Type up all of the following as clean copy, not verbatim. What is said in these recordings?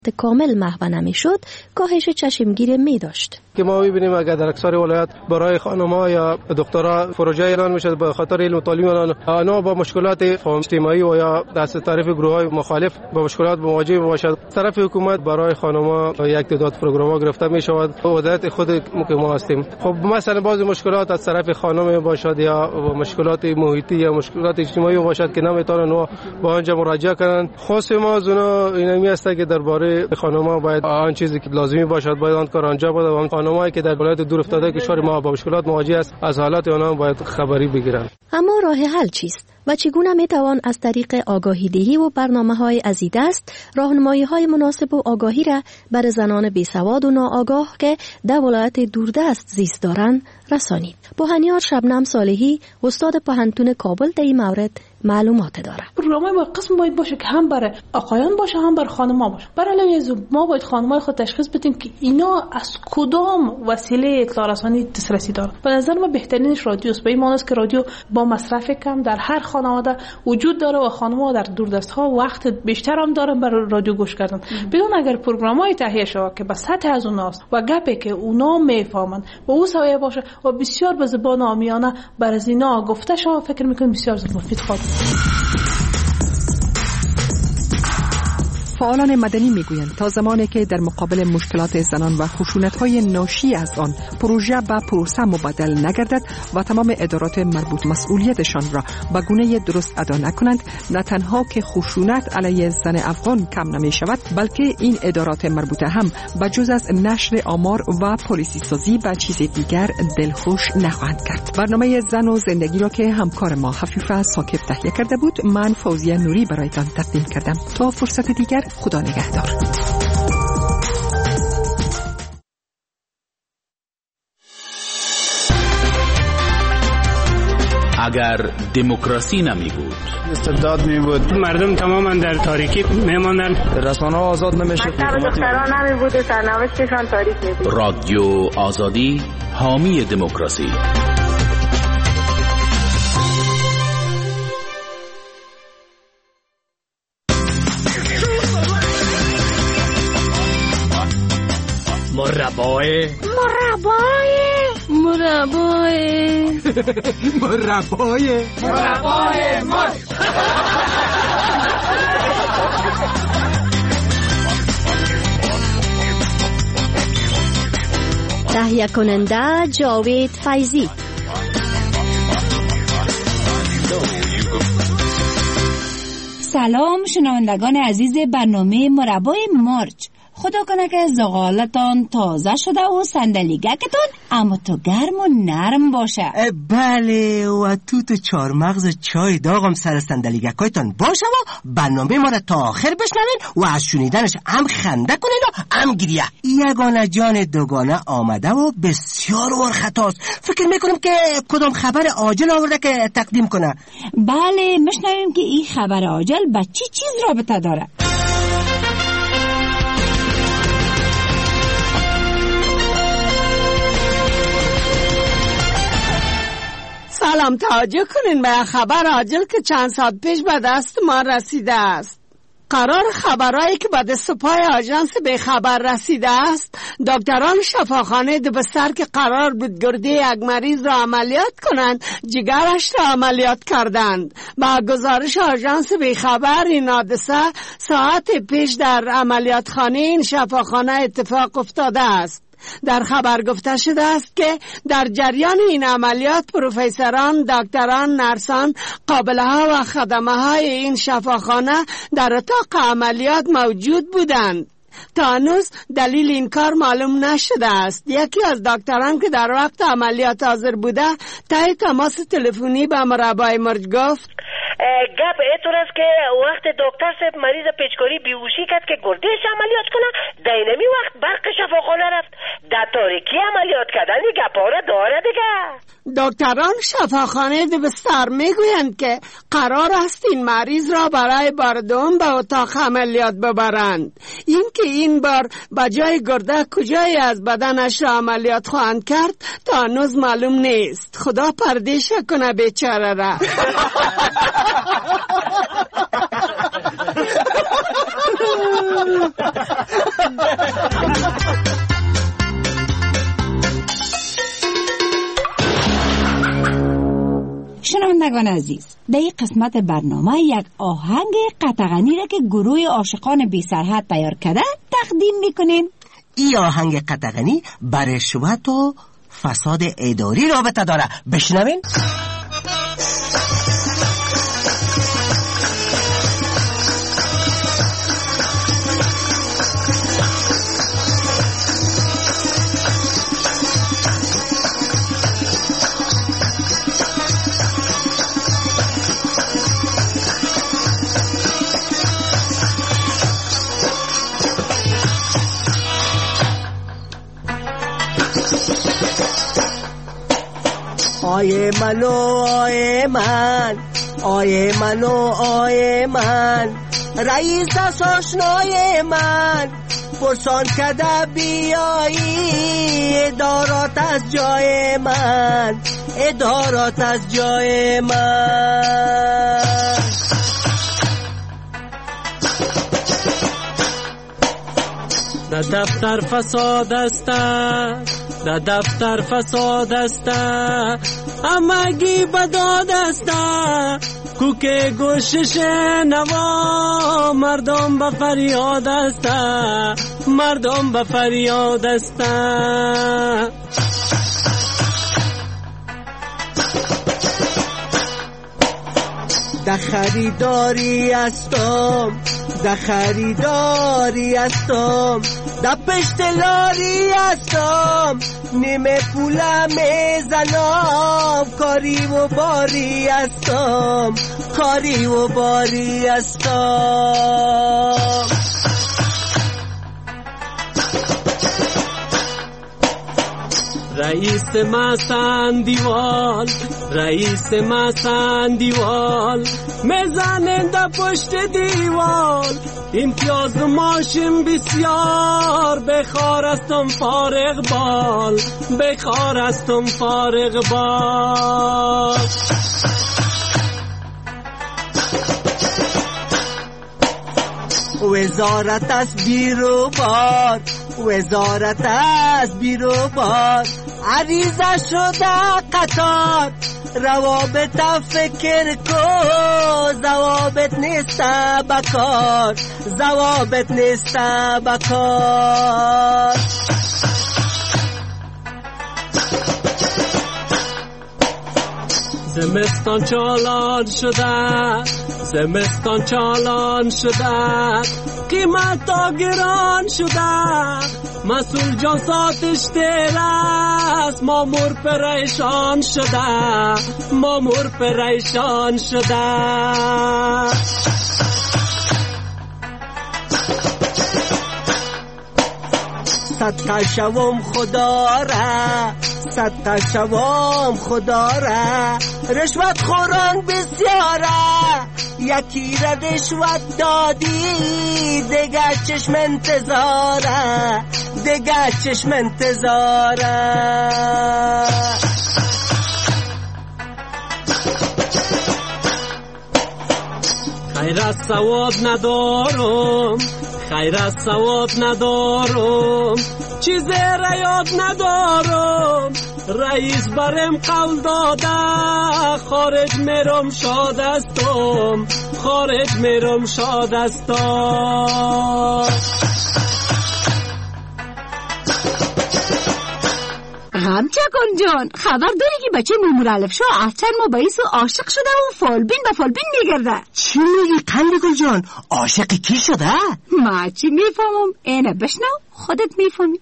کامل محو نمی‌شد، کاهش چشمگیر می‌داشت. که ما می‌بینیم اگر در اکثر ولایات برای خانم‌ها یا دخترها پروژه اعلان میشه به خاطر علم و تعلیم آنها با مشکلات اجتماعی و یا دست طرف گروه‌های مخالف با مشکلات مواجه باشد. طرف حکومت برای خانم‌ها یک تعداد پروگرام‌ها گرفته می‌شود. وضعیت خود که ما هستیم. خب مثلا بعضی مشکلات از طرف خانم باشد یا مشکلات محیطی یا مشکلات اجتماعی باشد که نمی‌تونن با آنجا مراجعه کنند. خاص ما از اونها اینمی است که درباره خانم‌ها باید آن چیزی که لازمی باشد باید آن کار انجام بده و خانم‌هایی که در ولایت دور افتاده کشور ما با مشکلات مواجه است از حالات آنها باید خبری بگیرند. اما راه حل چیست و چگونه میتوان از طریق آگاهی دهی و برنامه‌های از این دست راهنمایی‌های مناسب و آگاهی را بر زنان بیسواد و ناآگاه که در ولایت دوردست زیست دارند رسانید؟ بوهنیار شبنم صالحی استاد پوهنتون کابل در این مورد معلومات داره. برنامه با قسم باید باشه که هم برای آقایان باشه هم برای خانم‌ها باشه. برای ما باید خانم‌های خود تشخیص بدیم که اینا از کدام وسیله اطلاع رسانی دسترسی دارن. به نظر من بهترینش رادیو است. به این معنی است که رادیو با مصرف کم در هر خانواده وجود داره و خانم‌ها در دوردست‌ها وقت بیشتر هم دارن برای رادیو گوش کردن. بدون اگر پروگرام‌های تهیه شود که به سطح از اوناست و گپی که اونا میفهمن و او سویه باشه و بسیار به زبان عامیانه بر از اینا گفته شود، فکر می‌کنم بسیار مفید خواهد. فعالان مدنی میگویند تا زمانی که در مقابل مشکلات زنان و خشونت‌های ناشی از آن پروژه به پروسه مبدل نگردد و تمام ادارات مربوط مسئولیتشان را به گونه درست ادا نکنند، نه تنها که خشونت علیه زن افغان کم نمی شود، بلکه این ادارات مربوطه هم بجز از نشر آمار و پلیسی سازی به چیز دیگر دلخوش نخواهند کرد. برنامه زن و زندگی را که همکار ما حفیفه ثاقب تهیه کرده بود، من فوزیه نوری برایتان تقدیم کردم. تا فرصت دیگر، خدا نگهدار. اگر دموکراسی نمی بود، استبداد می بود، مردم تماما در تاریکی میماندن، رسانه‌ها آزاد نمیشد، دختران نمی بود، سرنوشتشان تاریک می بود. رادیو آزادی حامی دموکراسی. مربای تهیه کننده جاوید فیضی. سلام شنوندگان عزیز برنامه مربای مارچ. خدا کنه که زغالتان تازه شده و صندلیگکتان اما تو گرم و نرم باشه. بله، و تو چارمغز چای داغم سر صندلیگکایتان باشه و برنامه ما را تا آخر بشنوین و از شنیدنش هم خنده کنین و هم گریه. یگانه جان دوگانه آمده و بسیار ورخطاست. فکر میکنم که کدام خبر عاجل آورده که تقدیم کنه. بله، میشنویم که این خبر عاجل با چی چیز رابطه داره. سلام، توجه کنین به خبر عاجل که چند ساعت پیش به دست ما رسیده است. قرار خبرایی که به دست پای آژانس به خبر رسیده است، دکتران شفاخانه دبستر که قرار بود گرده یک مریض را عملیات کنند، جگرش را عملیات کردند. با گزارش آژانس به خبر این حادثه ساعت پیش در عملیات خانه این شفاخانه اتفاق افتاده است. در خبر گفته شده است که در جریان این عملیات پروفسوران، دکتران، نرسان، قابله ها و خدمه های این شفاخانه در اتاق عملیات موجود بودند. تا هنوز دلیل این کار معلوم نشده است. یکی از دکتران که در وقت عملیات حاضر بوده تای تماس تلفنی به مربای مرج گفت گپ ایتون است که وقت دکتر صاحب مریض پیچکاری بیهوشی کرد که گردهش عملیات کنه، در اینمی وقت برق شفاخانه رفت، در تاریکی عملیات کردن گپا را داره دیگه. دکتران شفاخانه دبستر میگویند که قرار است این مریض را برای بار دوم به اتاق عملیات ببرند. این که این بار بجای گرده کجای از بدنش را عملیات خواهند کرد تا هنوز معلوم نیست. خدا پردیش کنه بیچاره را. شنوندگان عزیز، در این قسمت برنامه یک آهنگ قطغنی را که گروه عاشقان بی سرحد تیار کرده تقدیم میکنیم. این آهنگ قطغنی بر رشوت و فساد اداری رابطه داره. بشنوین. آیه منو آیه من، آیه منو آیه من، رئیس از آشنای من پرسان کده بیایی ادارات از جای من، ادارات از جای من. در دفتر فساد است، در دفتر فساد است، همگی بداد است، کوک گوشش نوا مردم به فریاد است، مردم به فریاد است. در خریداری هستم، در خریداری هستم، در پشتلاری هستم، نیمه پولم میزنم، کاری و باری هستم، کاری و باری هستم. رئیس مسن دیوال، رئیس مسن دیوال، میزننده پشت دیوال، امتیاز ماشین بسیار، بخار استم فارغ بال، بخار استم فارغ بال. وزارت از بیروبار، وزارت از بیروبار، عریضه شده قطار، روابط فکر کو، ضوابط نیست بکار، ضوابط نیست بکار. زمستان چالان شده، زمستان چالان شده، قیمت ها گران شده، مسئول جان ساتش دیر است، مامور پریشان شده، مامور پریشان شده. صدقه شوم خدا را، صدقه شوم خدا را، رشوت خوران بسیاره، یکی را رشوت دادی دیگر چشم انتظاره، دیگر چشم انتظاره. خیر از ثواب ندارم، خیر از ثواب ندارم، چیز را یاد ندارم، رئیس برم قول داده، خارج میرم شاد استم، خارج میرم شاد استم. همچکن جان، خبر داری که بچه مامور الف شاه از چند ماه باعث عاشق شده و فالبین به فالبین میگرده؟ چی میگی قندی گل جان؟ عاشق کی شده؟ ما چی میفهمم؟ اینه بشنو خودت میفهمی.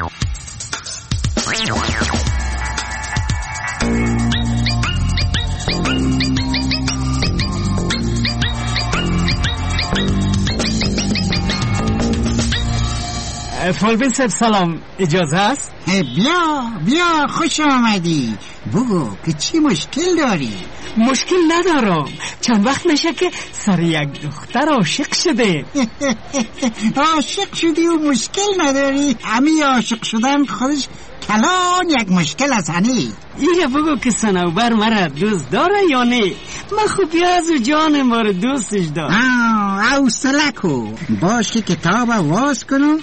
فالبین صاحب سلام، اجازه است؟ بیا بیا، خوش آمدی. بگو که چی مشکل داری؟ مشکل ندارم، چند وقت میشه که سر یک دختر عاشق شده. عاشق شدی و مشکل نداری؟ همین عاشق شدن خودش کلان یک مشکل است هنی. ایره بگو که صنوبر مرا دوست داره یا نه؟ من خوب از و جان ما رو دوستش دار. حوصله کو باش که کتاب واز کنم.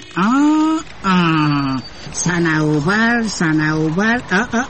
صنوبر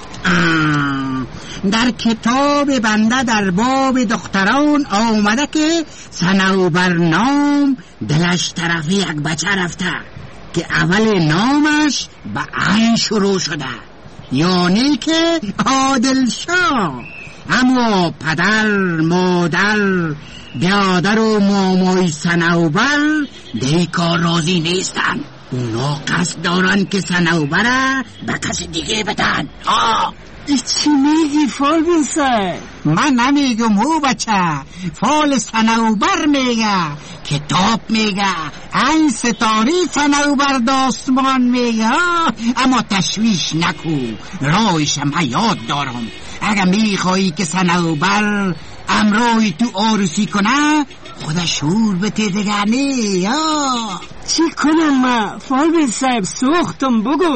در کتاب بنده در باب دختران آمده که صنوبر نام دلش طرف یک بچه رفته که اول نامش به عین شروع شده، یعنی که عادل شاه. اما پدر، مادر، بیادر و مامای صنوبر دی کار راضی نیستن. اونا قصد دارن که صنوبر به کسی دیگه بدن. چی میگی فالبین صاحب؟ من نمیگم او بچه، فال صنوبر میگه، کتاب میگه، این ستاره صنوبر داستان میگه. اما تشویش نکو، راهش هم یاد دارم. اگه میخوایی که صنوبر امروی تو عروسی کنه خودش شور بته دیگه نه. چی کنم ما فالبین صاحب؟ سوختم بگو.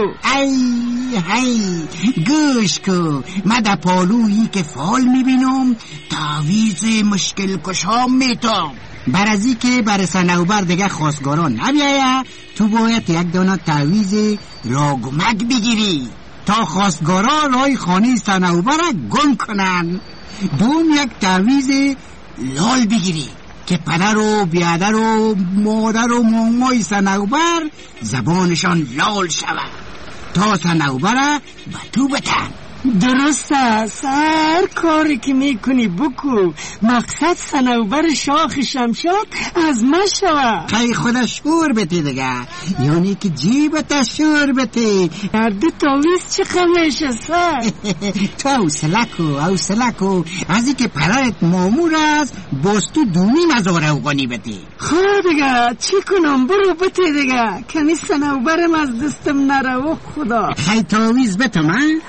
ای گوش کو، من در پالویی که فال میبینم تعویض مشکل کشام میتم. برازی که بر صنوبر دیگه خواستگاران نبیایه، تو باید یک دانه تعویض راگمک بگیری تا خواستگارا رای خانه صنوبر گم کنن. دوم یک تعویض لال بگیری که پدر و بیادر و مادر و مامای صنوبر زبانشان لال شود تا صنوبر به تو بتن. درست است، هر کاری که میکنی بکو، مقصد صنوبر شاخ شمشاد از ما شود. خیلی خدا شور بتی دیگه، یعنی که جیبت شور بتی. هر دو تاویز چه خمش است؟ تو حوصله کو ازی که پدرت مامور است باز تو دونی مزاره اوگانی بتی. خب دیگه چی کنم؟ برو بتی دیگه، کنی صنوبرم از دستم نرو خدا. خیلی تاویز بتم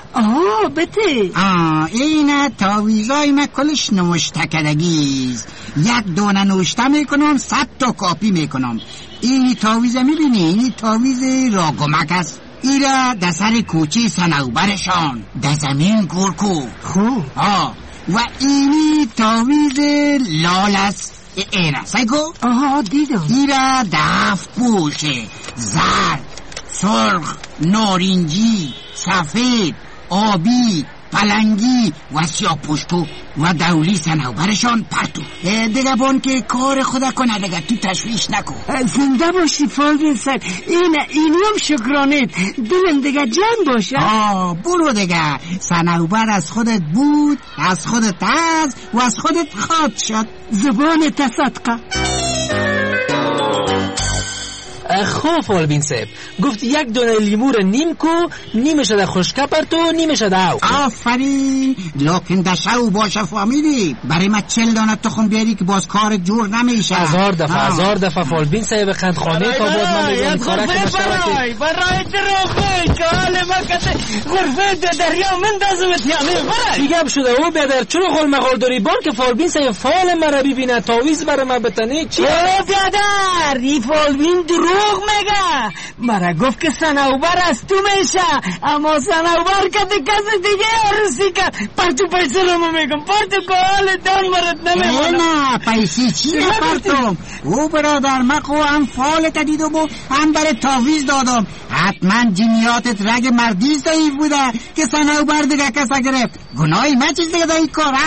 بته. اینه تاویزای من کلش نوشته کدگیز. یک دونه نوشته میکنم 100 تا کاپی میکنم. اینی تاویزه میبینی؟ اینی تاویز راگمک است. ایره در سر کوچی صنوبرشان در زمین گرکو. خوب. و اینی تاویز لال است. اینه سایگو؟ دیدم. ایره دفت پوشه، زرد، سرخ، نارنجی، سفید، آبی، پلنگی و سیاه پشتو و دولی صنوبرشان پرتو. دیگه بان که کار خدا کنه دیگه، تو تشویش نکن. زنده باشی فالبین صاحب. اینی هم شکرانت، دلم دیگه جمع باشه. برو دیگه، صنوبر از خودت بود، از خودت از و از خودت خواد شد. زبان تصدقه. خوب فالبین صاحب گفت یک دونه لیمو رو نیم کو، نیمش در خشکه پرتو، نیمش در او. آفرین، لکن در شو باشه فامیلی. برای ما 40 دانه تخم بیاری که باز کار جور نمیشه. هزار دفعه فالبین صاحب قندخانه تا بود من میگم کارا که برای دروخی که حال ما کته غرفه دریا مندازمت یعنی برای دیگه هم شده او بیادر چرا غل مغال داری بان که فالبین صاحب فال مرا ببینه تاویز برای من بتنی چی؟ بیادر این فالبین دروغ میگه. مرا گفت که صنوبر از تو میشه، اما صنوبر که کسی دیگه عروسی کرد. پرتو پیسه رو میگم، پرتو که حال دان مرد نمیمونه. نه پیسی چی نپرتم. او برادر مقو هم فالت دیدم و هم برای تاویز دادم. حتما جنیاتت رگ مردی ضعیف بوده که صنوبر دیگه کسا گرفت. گناهی من چیز دیگه دایی کار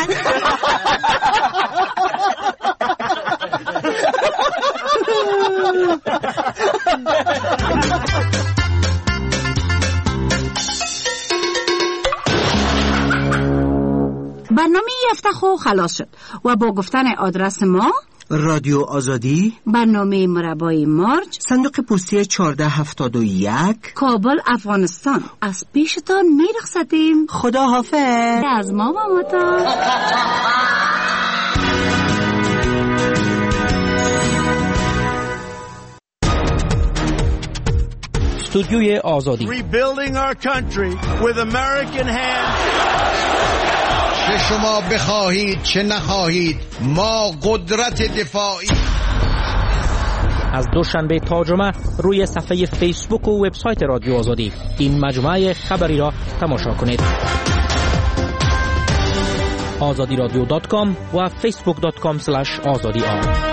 برنامه یفتخو خلاص شد و با گفتن آدرس ما رادیو آزادی، برنامه مربای مارج، صندوق پستی 1471، کابل، افغانستان. از پیشتان میرخصتیم. خدا حافظ. از ما و ماتا. استودیوی آزادی. Rebuilding our country with American hands. چه شما بخواهید چه نخواهید ما قدرت دفاعی از دوشنبه تا جمعه روی صفحه فیسبوک و وبسایت رادیو آزادی این مجموعه خبری را تماشا کنید. azadiradyo.com و facebook.com/azadi.